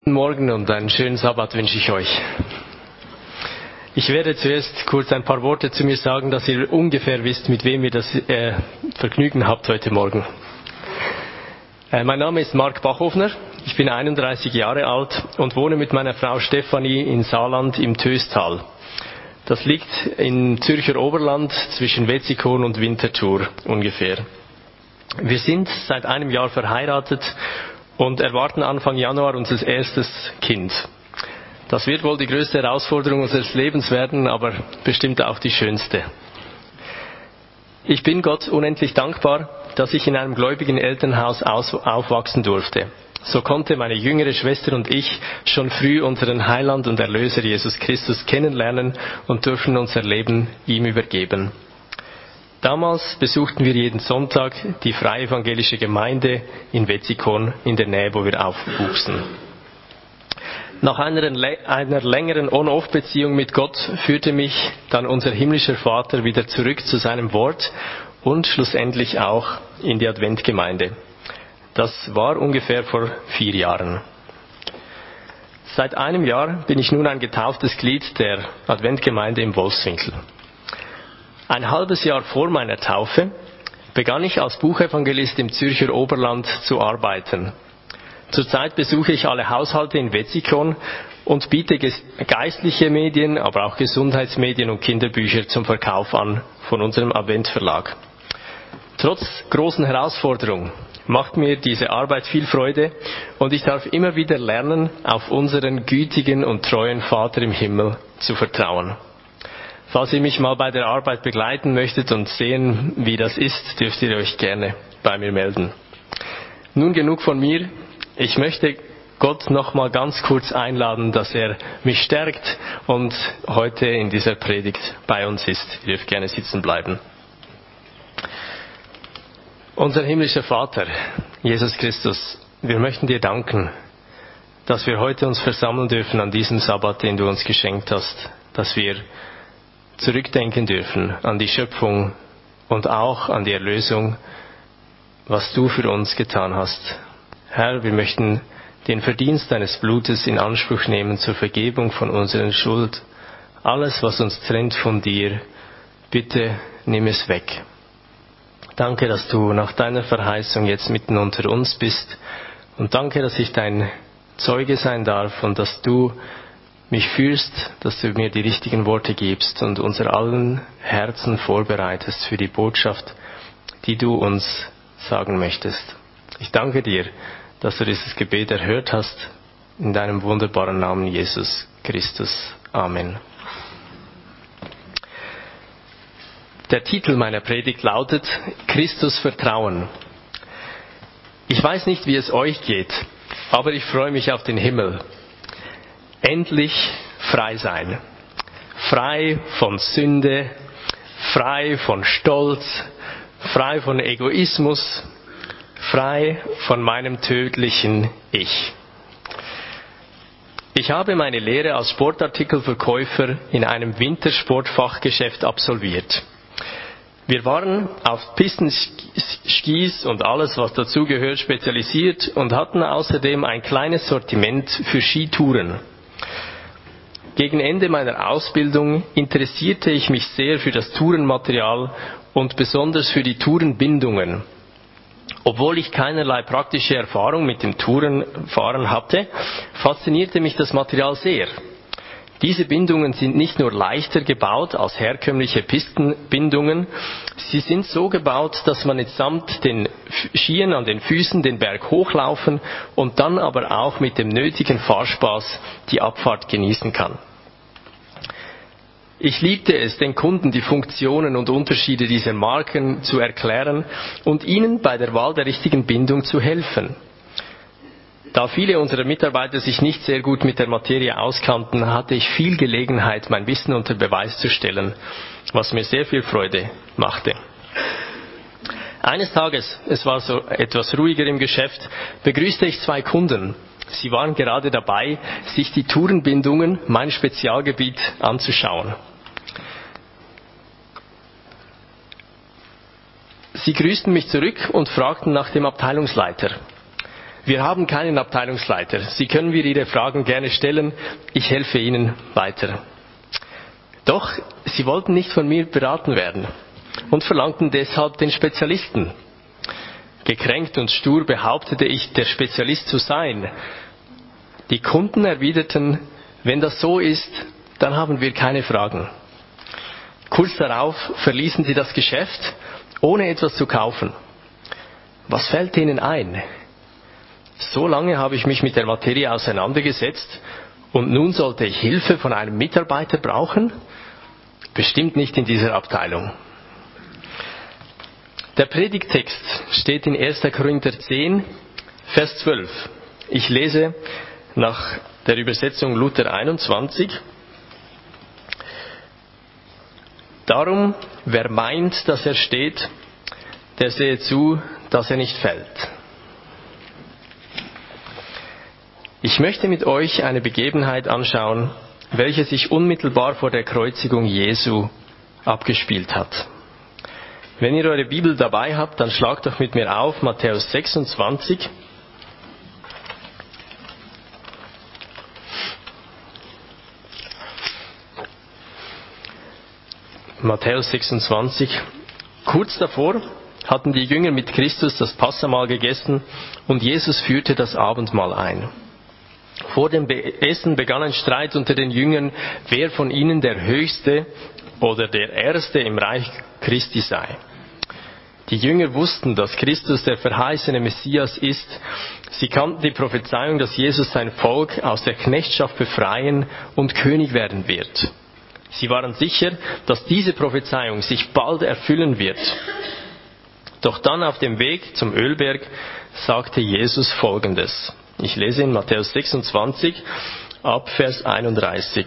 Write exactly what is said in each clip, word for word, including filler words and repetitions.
Guten Morgen und einen schönen Sabbat wünsche ich euch. Ich werde zuerst kurz ein paar Worte zu mir sagen, dass ihr ungefähr wisst, mit wem ihr das äh, Vergnügen habt heute Morgen. Äh, mein Name ist Mark Bachhofner, ich bin einunddreißig Jahre alt und wohne mit meiner Frau Stefanie in Saarland im Töstal. Das liegt im Zürcher Oberland zwischen Wetzikon und Winterthur ungefähr. Wir sind seit einem Jahr verheiratet und erwarten Anfang Januar unser erstes Kind. Das wird wohl die größte Herausforderung unseres Lebens werden, aber bestimmt auch die schönste. Ich bin Gott unendlich dankbar, dass ich in einem gläubigen Elternhaus aufwachsen durfte. So konnte meine jüngere Schwester und ich schon früh unseren Heiland und Erlöser Jesus Christus kennenlernen und dürfen unser Leben ihm übergeben. Damals besuchten wir jeden Sonntag die Freie Evangelische Gemeinde in Wetzikon in der Nähe, wo wir aufwuchsen. Nach einer, einer längeren On-Off-Beziehung mit Gott führte mich dann unser himmlischer Vater wieder zurück zu seinem Wort und schlussendlich auch in die Adventgemeinde. Das war ungefähr vor vier Jahren. Seit einem Jahr bin ich nun ein getauftes Glied der Adventgemeinde im Wolfswinkel. Ein halbes Jahr vor meiner Taufe begann ich als Buchevangelist im Zürcher Oberland zu arbeiten. Zurzeit besuche ich alle Haushalte in Wetzikon und biete geistliche Medien, aber auch Gesundheitsmedien und Kinderbücher zum Verkauf an von unserem Adventverlag. Trotz großen Herausforderungen macht mir diese Arbeit viel Freude und ich darf immer wieder lernen, auf unseren gütigen und treuen Vater im Himmel zu vertrauen. Falls ihr mich mal bei der Arbeit begleiten möchtet und sehen, wie das ist, dürft ihr euch gerne bei mir melden. Nun genug von mir. Ich möchte Gott noch mal ganz kurz einladen, dass er mich stärkt und heute in dieser Predigt bei uns ist. Ihr dürft gerne sitzen bleiben. Unser himmlischer Vater, Jesus Christus, wir möchten dir danken, dass wir heute uns versammeln dürfen an diesem Sabbat, den du uns geschenkt hast, dass wir zurückdenken dürfen an die Schöpfung und auch an die Erlösung, was du für uns getan hast. Herr, wir möchten den Verdienst deines Blutes in Anspruch nehmen zur Vergebung von unseren Schuld. Alles, was uns trennt von dir, bitte nimm es weg. Danke, dass du nach deiner Verheißung jetzt mitten unter uns bist und danke, dass ich dein Zeuge sein darf und dass du mich führst, dass du mir die richtigen Worte gibst und unser allen Herzen vorbereitest für die Botschaft, die du uns sagen möchtest. Ich danke dir, dass du dieses Gebet erhört hast, in deinem wunderbaren Namen Jesus Christus. Amen. Der Titel meiner Predigt lautet Christus vertrauen. Ich weiß nicht, wie es euch geht, aber ich freue mich auf den Himmel. Endlich frei sein. Frei von Sünde, frei von Stolz, frei von Egoismus, frei von meinem tödlichen Ich. Ich habe meine Lehre als Sportartikelverkäufer in einem Wintersportfachgeschäft absolviert. Wir waren auf Pistenskis und alles, was dazugehört, spezialisiert und hatten außerdem ein kleines Sortiment für Skitouren. Gegen Ende meiner Ausbildung interessierte ich mich sehr für das Tourenmaterial und besonders für die Tourenbindungen. Obwohl ich keinerlei praktische Erfahrung mit dem Tourenfahren hatte, faszinierte mich das Material sehr. Diese Bindungen sind nicht nur leichter gebaut als herkömmliche Pistenbindungen, sie sind so gebaut, dass man mitsamt den Skiern an den Füßen den Berg hochlaufen und dann aber auch mit dem nötigen Fahrspaß die Abfahrt genießen kann. Ich liebte es, den Kunden die Funktionen und Unterschiede dieser Marken zu erklären und ihnen bei der Wahl der richtigen Bindung zu helfen. Da viele unserer Mitarbeiter sich nicht sehr gut mit der Materie auskannten, hatte ich viel Gelegenheit, mein Wissen unter Beweis zu stellen, was mir sehr viel Freude machte. Eines Tages, es war so etwas ruhiger im Geschäft, begrüßte ich zwei Kunden. Sie waren gerade dabei, sich die Tourenbindungen, mein Spezialgebiet, anzuschauen. Sie grüßten mich zurück und fragten nach dem Abteilungsleiter. Wir haben keinen Abteilungsleiter. Sie können mir Ihre Fragen gerne stellen. Ich helfe Ihnen weiter. Doch sie wollten nicht von mir beraten werden und verlangten deshalb den Spezialisten. Gekränkt und stur behauptete ich, der Spezialist zu sein. Die Kunden erwiderten, wenn das so ist, dann haben wir keine Fragen. Kurz darauf verließen sie das Geschäft, ohne etwas zu kaufen. Was fällt ihnen ein? So lange habe ich mich mit der Materie auseinandergesetzt und nun sollte ich Hilfe von einem Mitarbeiter brauchen? Bestimmt nicht in dieser Abteilung. Der Predigttext steht in erster Korinther zehn, Vers zwölf. Ich lese nach der Übersetzung Luther einundzwanzig. Darum, wer meint, dass er steht, der sehe zu, dass er nicht fällt. Ich möchte mit euch eine Begebenheit anschauen, welche sich unmittelbar vor der Kreuzigung Jesu abgespielt hat. Wenn ihr eure Bibel dabei habt, dann schlagt doch mit mir auf Matthäus sechsundzwanzig. Matthäus sechsundzwanzig. Kurz davor hatten die Jünger mit Christus das Passamahl gegessen und Jesus führte das Abendmahl ein. Vor dem Essen begann ein Streit unter den Jüngern, wer von ihnen der Höchste oder der Erste im Reich Christi sei. Die Jünger wussten, dass Christus der verheißene Messias ist. Sie kannten die Prophezeiung, dass Jesus sein Volk aus der Knechtschaft befreien und König werden wird. Sie waren sicher, dass diese Prophezeiung sich bald erfüllen wird. Doch dann auf dem Weg zum Ölberg sagte Jesus Folgendes. Ich lese in Matthäus sechsundzwanzig, ab Vers einunddreißig.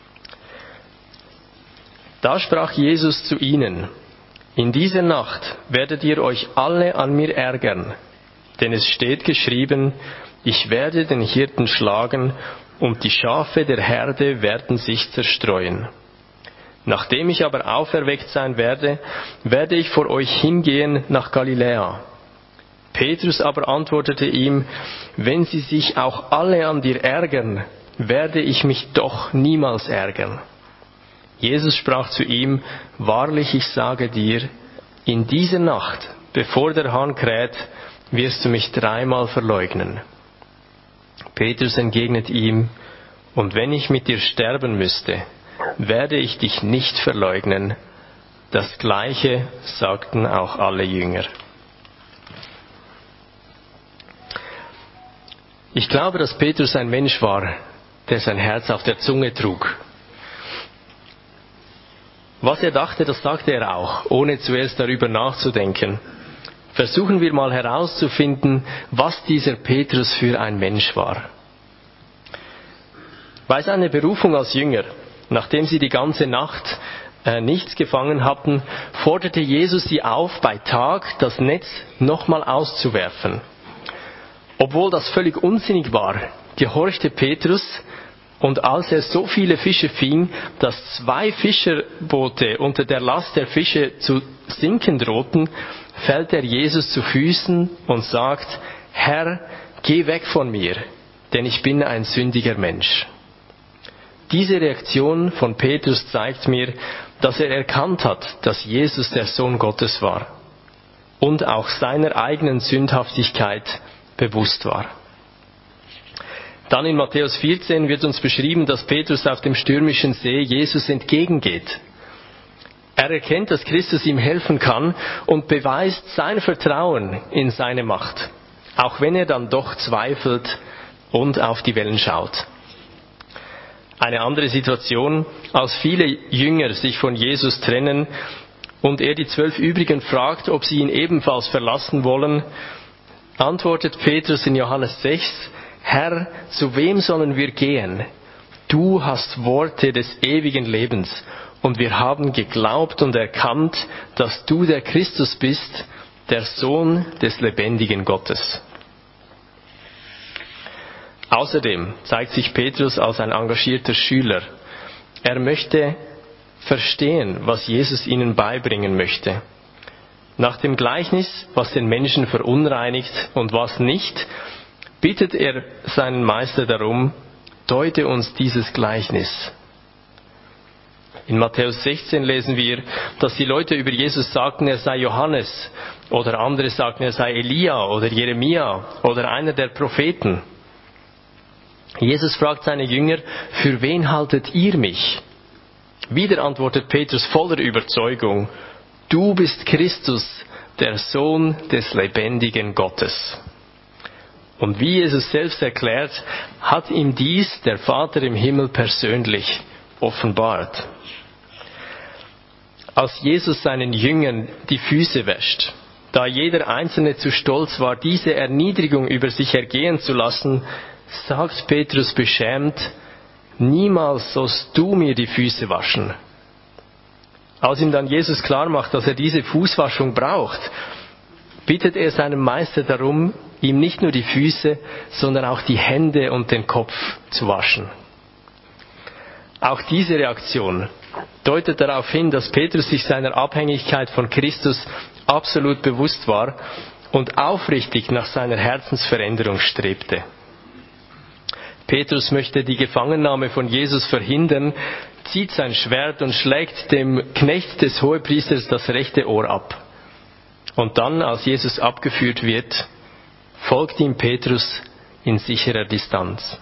Da sprach Jesus zu ihnen: In dieser Nacht werdet ihr euch alle an mir ärgern, denn es steht geschrieben, ich werde den Hirten schlagen und die Schafe der Herde werden sich zerstreuen. Nachdem ich aber auferweckt sein werde, werde ich vor euch hingehen nach Galiläa. Petrus aber antwortete ihm, wenn sie sich auch alle an dir ärgern, werde ich mich doch niemals ärgern. Jesus sprach zu ihm, wahrlich, ich sage dir, in dieser Nacht, bevor der Hahn kräht, wirst du mich dreimal verleugnen. Petrus entgegnet ihm, und wenn ich mit dir sterben müsste, werde ich dich nicht verleugnen. Das Gleiche sagten auch alle Jünger. Ich glaube, dass Petrus ein Mensch war, der sein Herz auf der Zunge trug. Was er dachte, das sagte er auch, ohne zuerst darüber nachzudenken. Versuchen wir mal herauszufinden, was dieser Petrus für ein Mensch war. Bei seiner Berufung als Jünger, nachdem sie die ganze Nacht äh, nichts gefangen hatten, forderte Jesus sie auf, bei Tag das Netz nochmal auszuwerfen. Obwohl das völlig unsinnig war, gehorchte Petrus, und als er so viele Fische fing, dass zwei Fischerboote unter der Last der Fische zu sinken drohten, fällt er Jesus zu Füßen und sagt, Herr, geh weg von mir, denn ich bin ein sündiger Mensch. Diese Reaktion von Petrus zeigt mir, dass er erkannt hat, dass Jesus der Sohn Gottes war und auch seiner eigenen Sündhaftigkeit bewusst war. Dann in Matthäus vierzehn wird uns beschrieben, dass Petrus auf dem stürmischen See Jesus entgegengeht. Er erkennt, dass Christus ihm helfen kann und beweist sein Vertrauen in seine Macht, auch wenn er dann doch zweifelt und auf die Wellen schaut. Eine andere Situation, als viele Jünger sich von Jesus trennen und er die zwölf übrigen fragt, ob sie ihn ebenfalls verlassen wollen, antwortet Petrus in Johannes sechs, Herr, zu wem sollen wir gehen? Du hast Worte des ewigen Lebens und wir haben geglaubt und erkannt, dass du der Christus bist, der Sohn des lebendigen Gottes. Außerdem zeigt sich Petrus als ein engagierter Schüler. Er möchte verstehen, was Jesus ihnen beibringen möchte. Nach dem Gleichnis, was den Menschen verunreinigt und was nicht, bittet er seinen Meister darum, deute uns dieses Gleichnis. In Matthäus sechzehn lesen wir, dass die Leute über Jesus sagten, er sei Johannes, oder andere sagten, er sei Elia oder Jeremia oder einer der Propheten. Jesus fragt seine Jünger, für wen haltet ihr mich? Wieder antwortet Petrus voller Überzeugung, du bist Christus, der Sohn des lebendigen Gottes. Und wie Jesus selbst erklärt, hat ihm dies der Vater im Himmel persönlich offenbart. Als Jesus seinen Jüngern die Füße wäscht, da jeder Einzelne zu stolz war, diese Erniedrigung über sich ergehen zu lassen, sagt Petrus beschämt, niemals sollst du mir die Füße waschen. Als ihm dann Jesus klar macht, dass er diese Fußwaschung braucht, bittet er seinen Meister darum, ihm nicht nur die Füße, sondern auch die Hände und den Kopf zu waschen. Auch diese Reaktion deutet darauf hin, dass Petrus sich seiner Abhängigkeit von Christus absolut bewusst war und aufrichtig nach seiner Herzensveränderung strebte. Petrus möchte die Gefangennahme von Jesus verhindern, zieht sein Schwert und schlägt dem Knecht des Hohepriesters das rechte Ohr ab. Und dann, als Jesus abgeführt wird, folgt ihm Petrus in sicherer Distanz.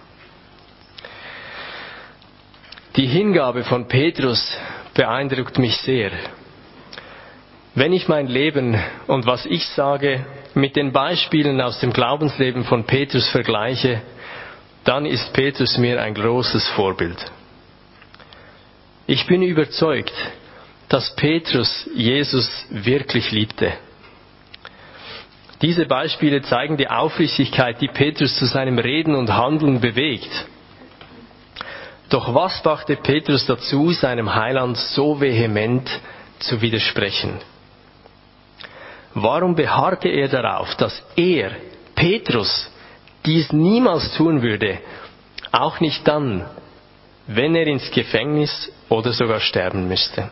Die Hingabe von Petrus beeindruckt mich sehr. Wenn ich mein Leben und was ich sage mit den Beispielen aus dem Glaubensleben von Petrus vergleiche, dann ist Petrus mir ein großes Vorbild. Ich bin überzeugt, dass Petrus Jesus wirklich liebte. Diese Beispiele zeigen die Aufrichtigkeit, die Petrus zu seinem Reden und Handeln bewegt. Doch was brachte Petrus dazu, seinem Heiland so vehement zu widersprechen? Warum beharrte er darauf, dass er, Petrus, dies niemals tun würde, auch nicht dann, wenn er ins Gefängnis oder sogar sterben müsste?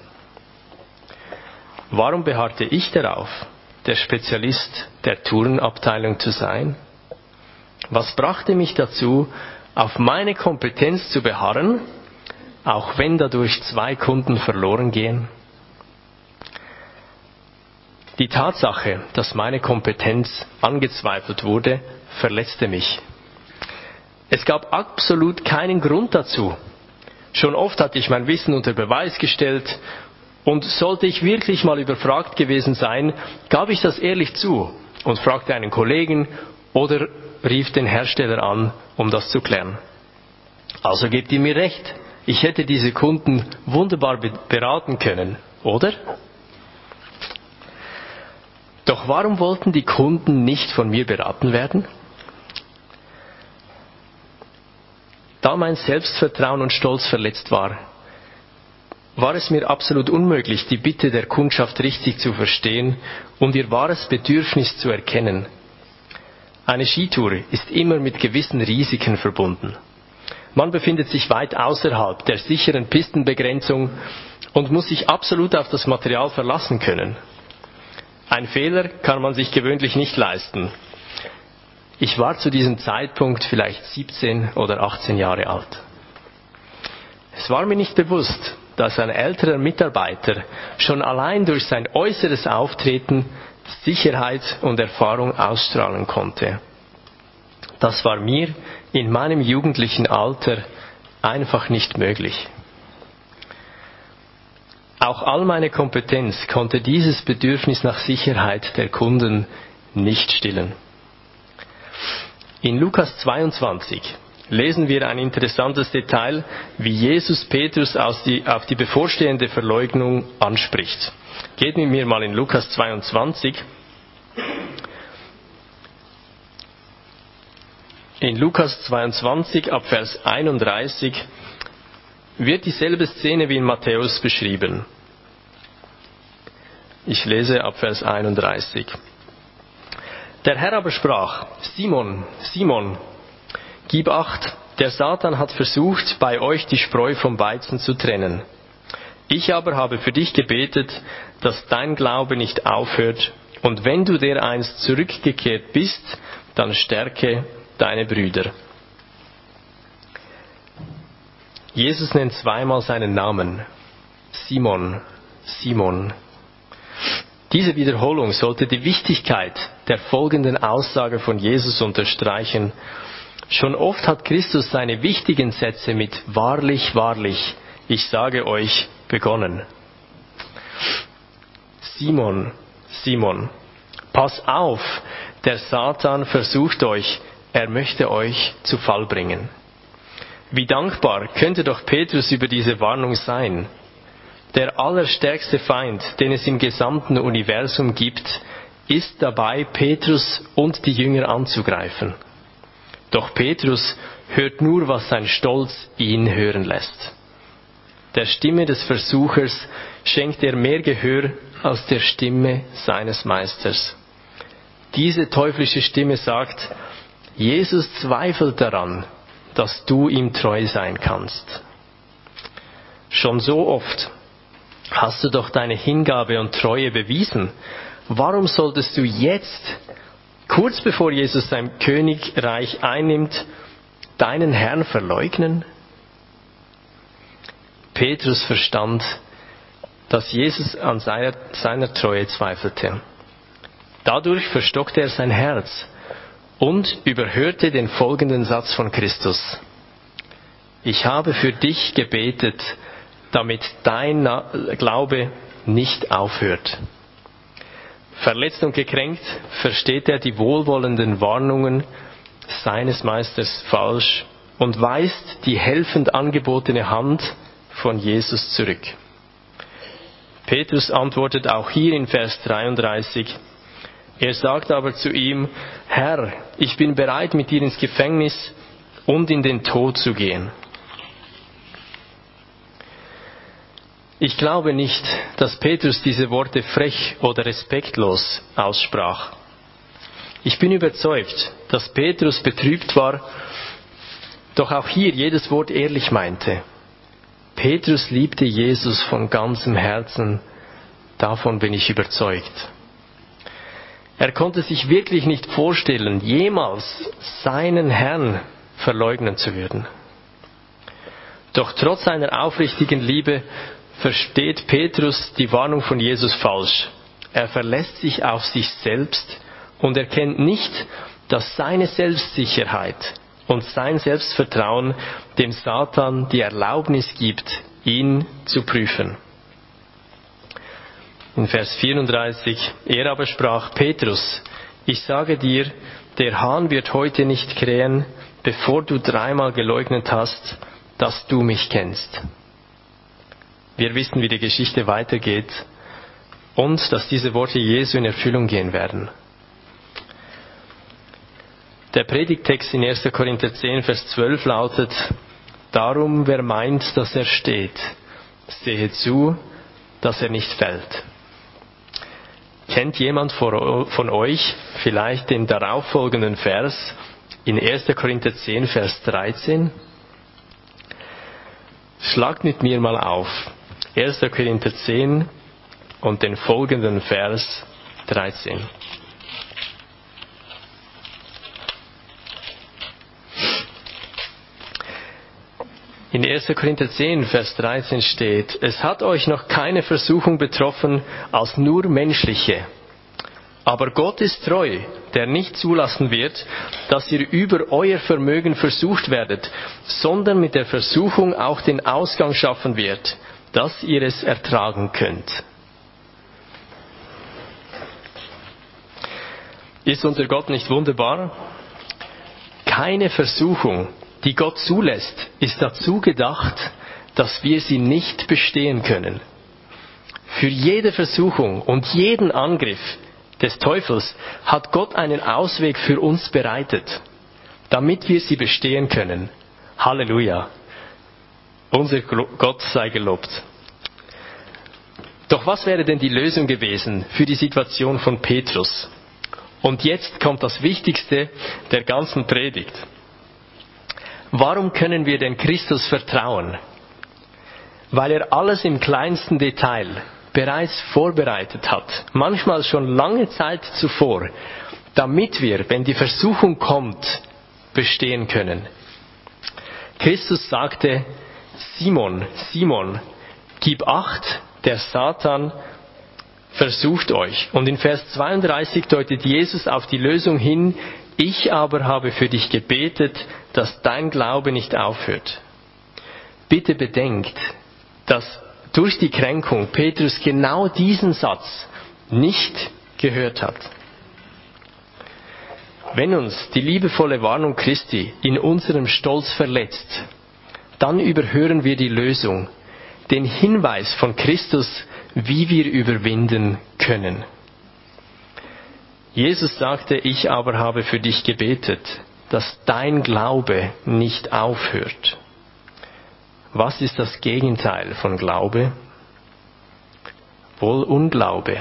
Warum beharrte ich darauf, der Spezialist der Turnabteilung zu sein? Was brachte mich dazu, auf meine Kompetenz zu beharren, auch wenn dadurch zwei Kunden verloren gehen? Die Tatsache, dass meine Kompetenz angezweifelt wurde, verletzte mich. Es gab absolut keinen Grund dazu. Schon oft hatte ich mein Wissen unter Beweis gestellt und sollte ich wirklich mal überfragt gewesen sein, gab ich das ehrlich zu und fragte einen Kollegen oder rief den Hersteller an, um das zu klären. Also gebt ihr mir recht, ich hätte diese Kunden wunderbar beraten können, oder? Doch warum wollten die Kunden nicht von mir beraten werden? Da mein Selbstvertrauen und Stolz verletzt war, war es mir absolut unmöglich, die Bitte der Kundschaft richtig zu verstehen und ihr wahres Bedürfnis zu erkennen. Eine Skitour ist immer mit gewissen Risiken verbunden. Man befindet sich weit außerhalb der sicheren Pistenbegrenzung und muss sich absolut auf das Material verlassen können. Ein Fehler kann man sich gewöhnlich nicht leisten. Ich war zu diesem Zeitpunkt vielleicht siebzehn oder achtzehn Jahre alt. Es war mir nicht bewusst, dass ein älterer Mitarbeiter schon allein durch sein äußeres Auftreten Sicherheit und Erfahrung ausstrahlen konnte. Das war mir in meinem jugendlichen Alter einfach nicht möglich. Auch all meine Kompetenz konnte dieses Bedürfnis nach Sicherheit der Kunden nicht stillen. In Lukas zweiundzwanzig lesen wir ein interessantes Detail, wie Jesus Petrus auf die, auf die bevorstehende Verleugnung anspricht. Geht mit mir mal in Lukas zweiundzwanzig. In Lukas zweiundzwanzig ab Vers einunddreißig wird dieselbe Szene wie in Matthäus beschrieben. Ich lese ab Vers einunddreißig. Der Herr aber sprach, Simon, Simon, gib acht, der Satan hat versucht, bei euch die Spreu vom Weizen zu trennen. Ich aber habe für dich gebetet, dass dein Glaube nicht aufhört, und wenn du dereinst zurückgekehrt bist, dann stärke deine Brüder. Jesus nennt zweimal seinen Namen. Simon, Simon. Diese Wiederholung sollte die Wichtigkeit der folgenden Aussage von Jesus unterstreichen. Schon oft hat Christus seine wichtigen Sätze mit wahrlich, wahrlich, ich sage euch, begonnen. Simon, Simon, pass auf, der Satan versucht euch, er möchte euch zu Fall bringen. Wie dankbar könnte doch Petrus über diese Warnung sein. Der allerstärkste Feind, den es im gesamten Universum gibt, ist dabei, Petrus und die Jünger anzugreifen. Doch Petrus hört nur, was sein Stolz ihn hören lässt. Der Stimme des Versuchers schenkt er mehr Gehör als der Stimme seines Meisters. Diese teuflische Stimme sagt, Jesus zweifelt daran, dass du ihm treu sein kannst. Schon so oft hast du doch deine Hingabe und Treue bewiesen. Warum solltest du jetzt, kurz bevor Jesus sein Königreich einnimmt, deinen Herrn verleugnen? Petrus verstand, dass Jesus an seiner, seiner Treue zweifelte. Dadurch verstockte er sein Herz und überhörte den folgenden Satz von Christus. Ich habe für dich gebetet, damit dein Glaube nicht aufhört. Verletzt und gekränkt versteht er die wohlwollenden Warnungen seines Meisters falsch und weist die helfend angebotene Hand von Jesus zurück. Petrus antwortet auch hier in Vers dreiunddreißig. Er sagt aber zu ihm, Herr, ich bin bereit, mit dir ins Gefängnis und in den Tod zu gehen. Ich glaube nicht, dass Petrus diese Worte frech oder respektlos aussprach. Ich bin überzeugt, dass Petrus betrübt war, doch auch hier jedes Wort ehrlich meinte. Petrus liebte Jesus von ganzem Herzen, davon bin ich überzeugt. Er konnte sich wirklich nicht vorstellen, jemals seinen Herrn verleugnen zu würden. Doch trotz seiner aufrichtigen Liebe versteht Petrus die Warnung von Jesus falsch. Er verlässt sich auf sich selbst und erkennt nicht, dass seine Selbstsicherheit und sein Selbstvertrauen dem Satan die Erlaubnis gibt, ihn zu prüfen. In Vers vierunddreißig, er aber sprach, Petrus, ich sage dir, der Hahn wird heute nicht krähen, bevor du dreimal geleugnet hast, dass du mich kennst. Wir wissen, wie die Geschichte weitergeht und dass diese Worte Jesu in Erfüllung gehen werden. Der Predigttext in erster Korinther zehn, Vers zwölf lautet, darum, wer meint, dass er steht, sehe zu, dass er nicht fällt. Kennt jemand von euch vielleicht den darauffolgenden Vers in erster Korinther zehn, Vers dreizehn? Schlagt mit mir mal auf. erster Korinther zehn und den folgenden Vers dreizehn. In erster Korinther zehn, Vers dreizehn steht, es hat euch noch keine Versuchung betroffen als nur menschliche. Aber Gott ist treu, der nicht zulassen wird, dass ihr über euer Vermögen versucht werdet, sondern mit der Versuchung auch den Ausgang schaffen wird, dass ihr es ertragen könnt. Ist unser Gott nicht wunderbar? Keine Versuchung, die Gott zulässt, ist dazu gedacht, dass wir sie nicht bestehen können. Für jede Versuchung und jeden Angriff des Teufels hat Gott einen Ausweg für uns bereitet, damit wir sie bestehen können. Halleluja. Unser Gott sei gelobt. Doch was wäre denn die Lösung gewesen für die Situation von Petrus? Und jetzt kommt das Wichtigste der ganzen Predigt. Warum können wir denn Christus vertrauen? Weil er alles im kleinsten Detail bereits vorbereitet hat, manchmal schon lange Zeit zuvor, damit wir, wenn die Versuchung kommt, bestehen können. Christus sagte, Simon, Simon, gib acht, der Satan versucht euch. Und in Vers zweiunddreißig deutet Jesus auf die Lösung hin, ich aber habe für dich gebetet, dass dein Glaube nicht aufhört. Bitte bedenkt, dass durch die Kränkung Petrus genau diesen Satz nicht gehört hat. Wenn uns die liebevolle Warnung Christi in unserem Stolz verletzt, dann überhören wir die Lösung, den Hinweis von Christus, wie wir überwinden können. Jesus sagte, ich aber habe für dich gebetet, dass dein Glaube nicht aufhört. Was ist das Gegenteil von Glaube? Wohl Unglaube.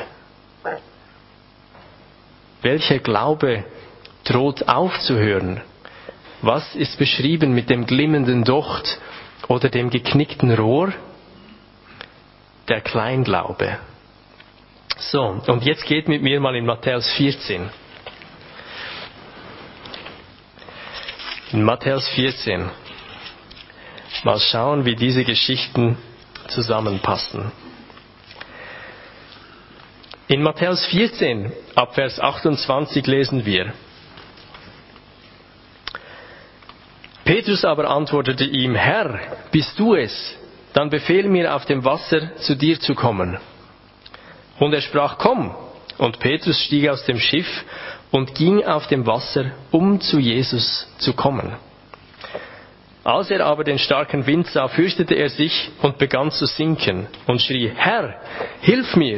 Welcher Glaube droht aufzuhören? Was ist beschrieben mit dem glimmenden Docht oder dem geknickten Rohr? Der Kleinglaube. So, und jetzt geht mit mir mal in Matthäus vierzehn. In Matthäus vierzehn. Mal schauen, wie diese Geschichten zusammenpassen. In Matthäus vierzehn, ab Vers achtundzwanzig lesen wir. Petrus aber antwortete ihm, Herr, bist du es? Dann befehl mir, auf dem Wasser zu dir zu kommen. Und er sprach, komm. Und Petrus stieg aus dem Schiff und ging auf dem Wasser, um zu Jesus zu kommen. Als er aber den starken Wind sah, fürchtete er sich und begann zu sinken und schrie, Herr, hilf mir!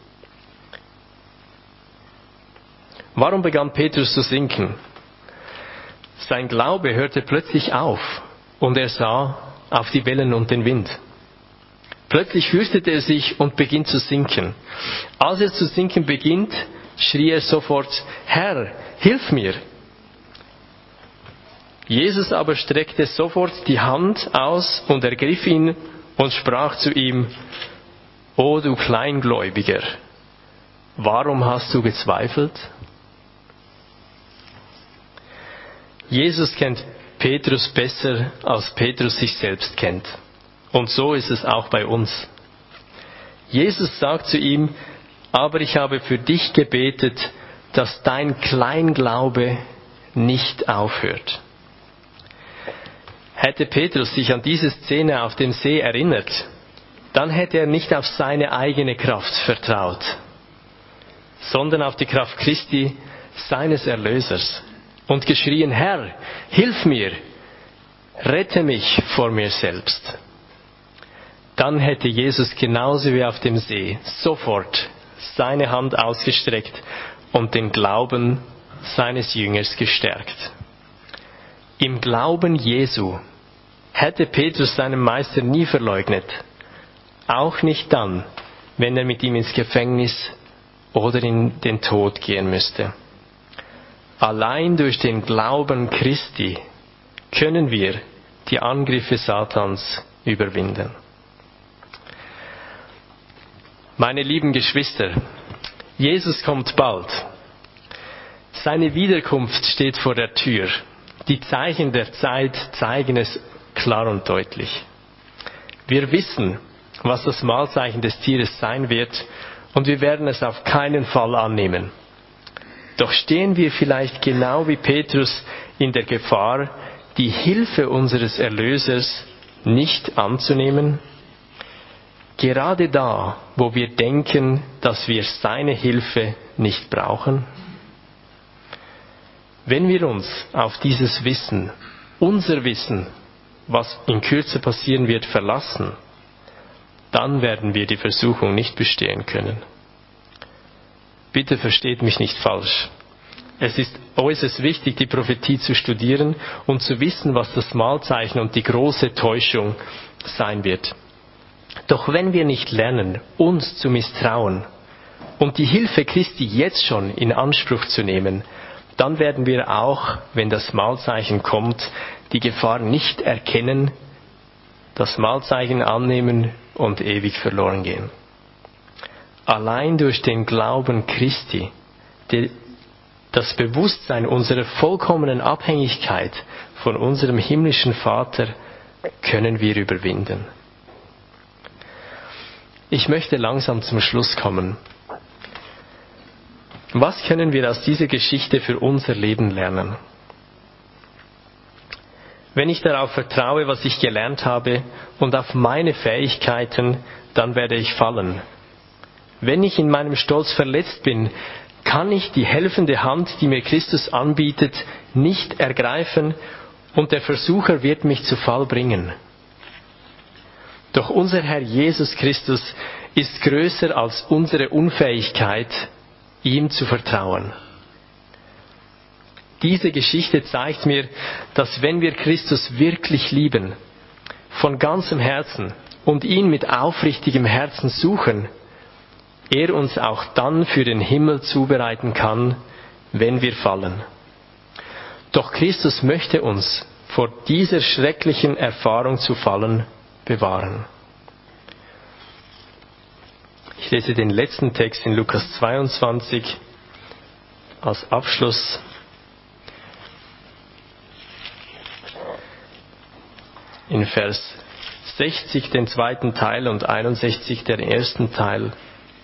Warum begann Petrus zu sinken? Sein Glaube hörte plötzlich auf und er sah auf die Wellen und den Wind. Plötzlich fürchtete er sich und beginnt zu sinken. Als er zu sinken beginnt, schrie er sofort, Herr, hilf mir! Jesus aber streckte sofort die Hand aus und ergriff ihn und sprach zu ihm, O du Kleingläubiger, warum hast du gezweifelt? Jesus kennt Petrus besser, als Petrus sich selbst kennt. Und so ist es auch bei uns. Jesus sagt zu ihm, aber ich habe für dich gebetet, dass dein Kleinglaube nicht aufhört. Hätte Petrus sich an diese Szene auf dem See erinnert, dann hätte er nicht auf seine eigene Kraft vertraut, sondern auf die Kraft Christi, seines Erlösers, und geschrien, Herr, hilf mir, rette mich vor mir selbst. Dann hätte Jesus genauso wie auf dem See sofort seine Hand ausgestreckt und den Glauben seines Jüngers gestärkt. Im Glauben Jesu hätte Petrus seinen Meister nie verleugnet, auch nicht dann, wenn er mit ihm ins Gefängnis oder in den Tod gehen müsste. Allein durch den Glauben Christi können wir die Angriffe Satans überwinden. Meine lieben Geschwister, Jesus kommt bald. Seine Wiederkunft steht vor der Tür. Die Zeichen der Zeit zeigen es klar und deutlich. Wir wissen, was das Mahlzeichen des Tieres sein wird, und wir werden es auf keinen Fall annehmen. Doch stehen wir vielleicht genau wie Petrus in der Gefahr, die Hilfe unseres Erlösers nicht anzunehmen? Gerade da, wo wir denken, dass wir seine Hilfe nicht brauchen? Wenn wir uns auf dieses Wissen, unser Wissen, was in Kürze passieren wird, verlassen, dann werden wir die Versuchung nicht bestehen können. Bitte versteht mich nicht falsch. Es ist äußerst wichtig, die Prophetie zu studieren und zu wissen, was das Mahlzeichen und die große Täuschung sein wird. Doch wenn wir nicht lernen, uns zu misstrauen und die Hilfe Christi jetzt schon in Anspruch zu nehmen, dann werden wir auch, wenn das Mahlzeichen kommt, die Gefahr nicht erkennen, das Mahlzeichen annehmen und ewig verloren gehen. Allein durch den Glauben Christi, das Bewusstsein unserer vollkommenen Abhängigkeit von unserem himmlischen Vater können wir überwinden. Ich möchte langsam zum Schluss kommen. Was können wir aus dieser Geschichte für unser Leben lernen? Wenn ich darauf vertraue, was ich gelernt habe und auf meine Fähigkeiten, dann werde ich fallen. Wenn ich in meinem Stolz verletzt bin, kann ich die helfende Hand, die mir Christus anbietet, nicht ergreifen und der Versucher wird mich zu Fall bringen. Doch unser Herr Jesus Christus ist größer als unsere Unfähigkeit, ihm zu vertrauen. Diese Geschichte zeigt mir, dass wenn wir Christus wirklich lieben, von ganzem Herzen und ihn mit aufrichtigem Herzen suchen, er uns auch dann für den Himmel zubereiten kann, wenn wir fallen. Doch Christus möchte uns vor dieser schrecklichen Erfahrung zu fallen bewahren. Ich lese den letzten Text in Lukas zweiundzwanzig als Abschluss. In Vers sechzig den zweiten Teil und einundsechzig den ersten Teil.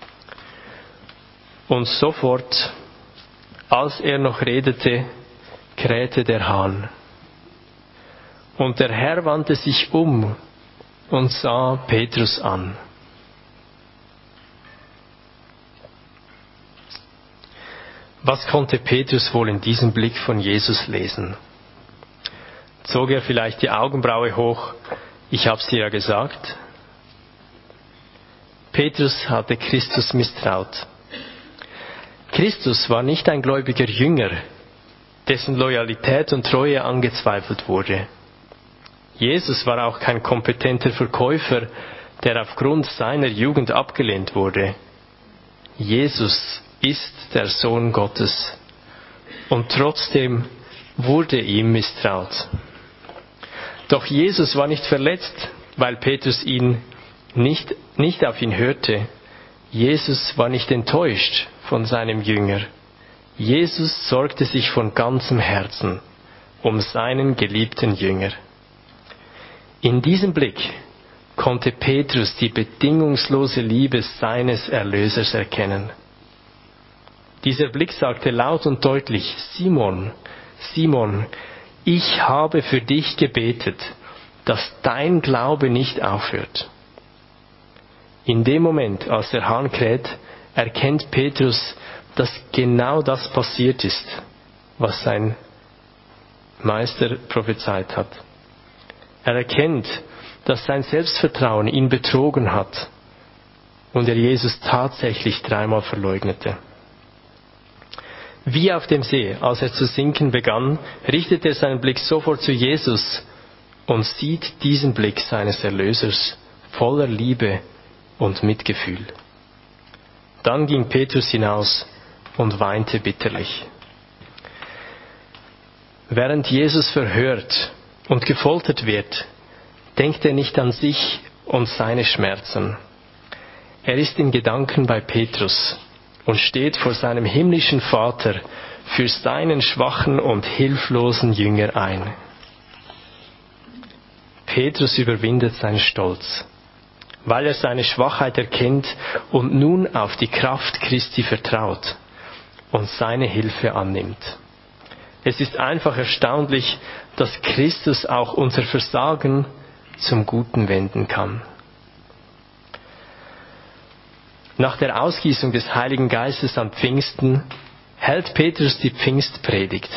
Und sofort, als er noch redete, krähte der Hahn. Und der Herr wandte sich um und sah Petrus an. Was konnte Petrus wohl in diesem Blick von Jesus lesen? Zog er vielleicht die Augenbraue hoch? Ich hab's dir ja gesagt. Petrus hatte Christus misstraut. Christus war nicht ein gläubiger Jünger, dessen Loyalität und Treue angezweifelt wurde. Jesus war auch kein kompetenter Verkäufer, der aufgrund seiner Jugend abgelehnt wurde. Jesus ist der Sohn Gottes und trotzdem wurde ihm misstraut. Doch Jesus war nicht verletzt, weil Petrus ihn nicht, nicht auf ihn hörte. Jesus war nicht enttäuscht von seinem Jünger. Jesus sorgte sich von ganzem Herzen um seinen geliebten Jünger. In diesem Blick konnte Petrus die bedingungslose Liebe seines Erlösers erkennen. Dieser Blick sagte laut und deutlich: Simon, Simon, ich habe für dich gebetet, dass dein Glaube nicht aufhört. In dem Moment, als der Hahn kräht, erkennt Petrus, dass genau das passiert ist, was sein Meister prophezeit hat. Er erkennt, dass sein Selbstvertrauen ihn betrogen hat und er Jesus tatsächlich dreimal verleugnete. Wie auf dem See, als er zu sinken begann, richtet er seinen Blick sofort zu Jesus und sieht diesen Blick seines Erlösers voller Liebe und Mitgefühl. Dann ging Petrus hinaus und weinte bitterlich. Während Jesus verhört und gefoltert wird, denkt er nicht an sich und seine Schmerzen. Er ist in Gedanken bei Petrus und steht vor seinem himmlischen Vater für seinen schwachen und hilflosen Jünger ein. Petrus überwindet seinen Stolz, weil er seine Schwachheit erkennt und nun auf die Kraft Christi vertraut und seine Hilfe annimmt. Es ist einfach erstaunlich, dass Christus auch unser Versagen zum Guten wenden kann. Nach der Ausgießung des Heiligen Geistes an Pfingsten hält Petrus die Pfingstpredigt.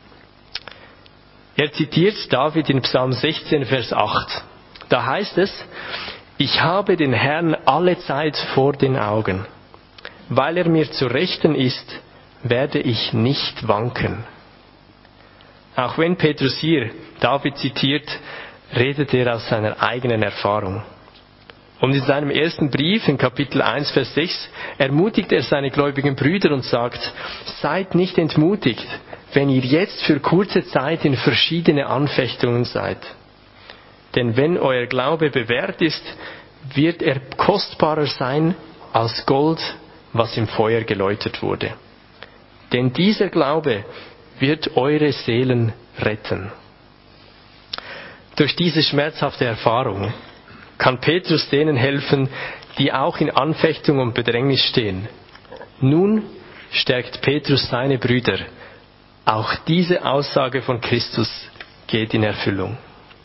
Er zitiert David in Psalm sechzehn, Vers acht. Da heißt es: Ich habe den Herrn alle Zeit vor den Augen. Weil er mir zur Rechten ist, werde ich nicht wanken. Auch wenn Petrus hier David zitiert, redet er aus seiner eigenen Erfahrung. Und in seinem ersten Brief, in Kapitel eins, Vers sechs, ermutigt er seine gläubigen Brüder und sagt: Seid nicht entmutigt, wenn ihr jetzt für kurze Zeit in verschiedene Anfechtungen seid. Denn wenn euer Glaube bewährt ist, wird er kostbarer sein als Gold, was im Feuer geläutert wurde. denn dieser Glaube wird eure Seelen retten. Durch diese schmerzhafte Erfahrung kann Petrus denen helfen, die auch in Anfechtung und Bedrängnis stehen. Nun stärkt Petrus seine Brüder. Auch diese Aussage von Christus geht in Erfüllung.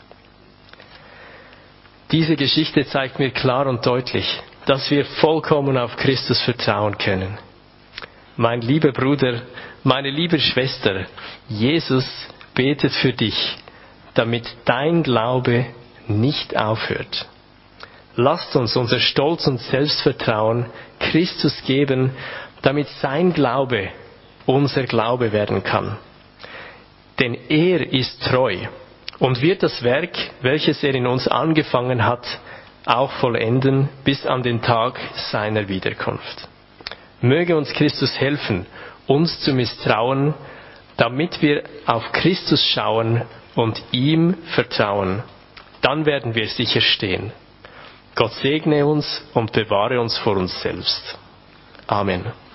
Diese Geschichte zeigt mir klar und deutlich, dass wir vollkommen auf Christus vertrauen können. Mein lieber Bruder, meine liebe Schwester, Jesus betet für dich, damit dein Glaube nicht aufhört. Lasst uns unser Stolz und Selbstvertrauen Christus geben, damit sein Glaube unser Glaube werden kann. Denn er ist treu und wird das Werk, welches er in uns angefangen hat, auch vollenden bis an den Tag seiner Wiederkunft. Möge uns Christus helfen, uns zu misstrauen, damit wir auf Christus schauen und ihm vertrauen. Dann werden wir sicher stehen. Gott segne uns und bewahre uns vor uns selbst. Amen.